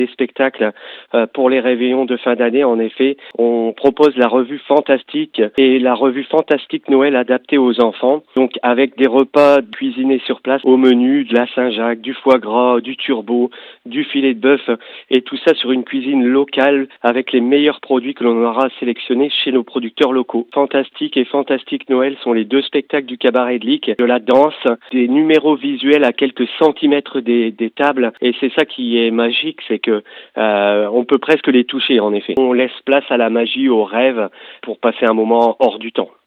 Des spectacles pour les réveillons de fin d'année, en effet, on propose la revue Fantastique et la revue Fantastique Noël adaptée aux enfants, donc avec des repas cuisinés sur place au menu, de la Saint-Jacques, du foie gras, du turbo, du filet de bœuf et tout ça sur une cuisine locale avec les meilleurs produits que l'on aura sélectionnés chez nos producteurs locaux. Fantastique et Fantastique Noël sont les deux spectacles du cabaret de Lic, de la danse, des numéros visuels à quelques centimètres des tables et c'est ça qui est magique, c'est que on peut presque les toucher en effet. On laisse place à la magie, au rêve pour passer un moment hors du temps.